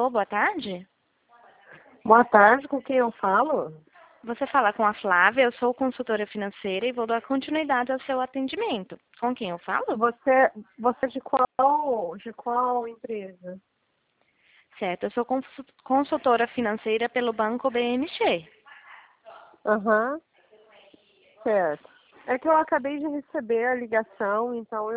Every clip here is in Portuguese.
Alô, boa tarde. Boa tarde, com quem eu falo? Você fala com a Flávia, eu sou consultora financeira e vou dar continuidade ao seu atendimento. Com quem eu falo? Você de qual empresa? Certo, eu sou consultora financeira pelo Banco BMG. Aham, certo. É que eu acabei de receber a ligação, então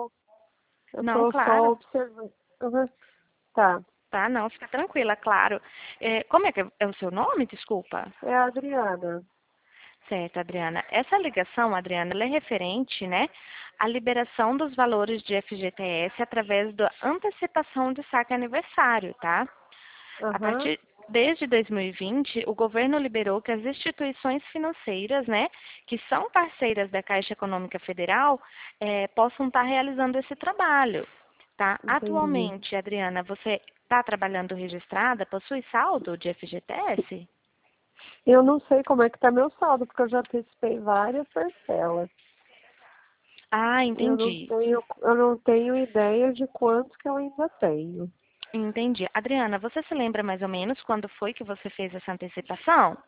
eu Não, tô só claro. observando. Uhum. Tá, Tá, não, fica tranquila, claro. Como é que é o seu nome, desculpa? é a Adriana. Certo, Adriana. Essa ligação, Adriana, ela é referente, né, à liberação dos valores de FGTS através da antecipação de saque aniversário, tá? A Aham, partir desde 2020, o governo liberou que as instituições financeiras, né, que são parceiras da Caixa Econômica Federal, possam estar realizando esse trabalho, tá? entendi. Atualmente, Adriana, você está trabalhando registrada? Possui saldo de FGTS? Eu não sei como é que tá meu saldo, porque eu já antecipei várias parcelas. Ah, entendi. Eu não tenho ideia de quanto que eu ainda tenho. Entendi. Adriana, você se lembra mais ou menos quando foi que você fez essa antecipação?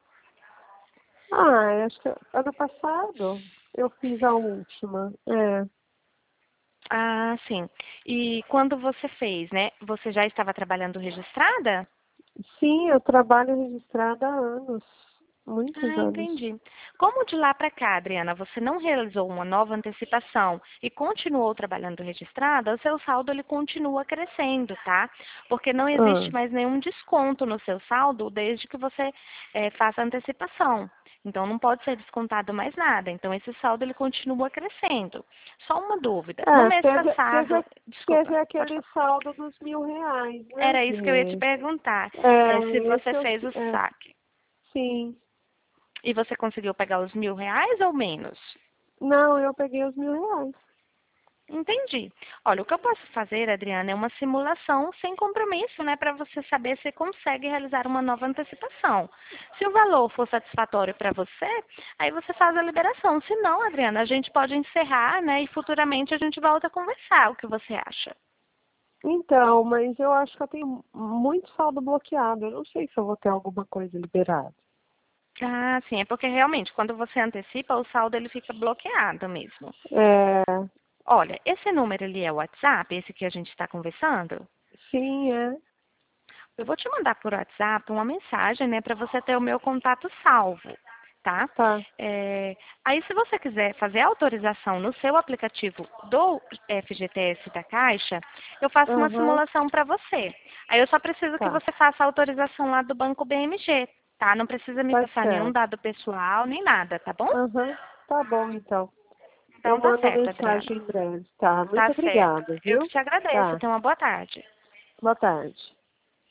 Acho que ano passado eu fiz a última. É. Ah, sim. E quando você fez, né? Você já estava trabalhando registrada? Sim, eu trabalho registrada há anos, muitos Ah, anos. entendi. Como de lá para cá, Adriana, você não realizou uma nova antecipação e continuou trabalhando registrada, o seu saldo ele continua crescendo, tá? Porque não Ah, existe mais nenhum desconto no seu saldo desde que você faça a antecipação. Então não pode ser descontado mais nada. Então esse saldo ele continua crescendo. Só uma dúvida. No mês teve, passado, teve desculpa, pode aquele falar. saldo dos R$ 1.000, né? Era isso que eu ia te perguntar. Se Esse você fez o saque. sim. E você conseguiu pegar os R$ 1.000 ou menos? Não, eu peguei os R$ 1.000. Entendi. Olha, o que eu posso fazer, Adriana, é uma simulação sem compromisso, né, para você saber se consegue realizar uma nova antecipação. Se o valor for satisfatório para você, aí você faz a liberação. Se não, Adriana, a gente pode encerrar, né, e futuramente a gente volta a conversar. O que você acha? Então, mas eu acho que eu tenho muito saldo bloqueado. Eu não sei se eu vou ter alguma coisa liberada. Ah, sim, é porque realmente quando você antecipa, o saldo ele fica bloqueado mesmo. É, Olha, esse número ali é o WhatsApp, esse que a gente está conversando? sim, é. Eu vou te mandar por WhatsApp uma mensagem, né, para você ter o meu contato salvo, tá? Tá. Aí, se você quiser fazer a autorização no seu aplicativo do FGTS da Caixa, eu faço uma Aham, simulação para você. Aí, eu só preciso que tá. você faça a autorização lá do Banco BMG, tá? Não precisa me Tá passar nenhum certo. dado pessoal, nem nada, tá bom? Aham, tá bom então. Eu Então, tá mando a certo, Adriana. mensagem em breve, tá? Tá Muito certo. obrigada, Eu que viu? te agradeço. Tá. Tenha uma boa tarde. Boa tarde.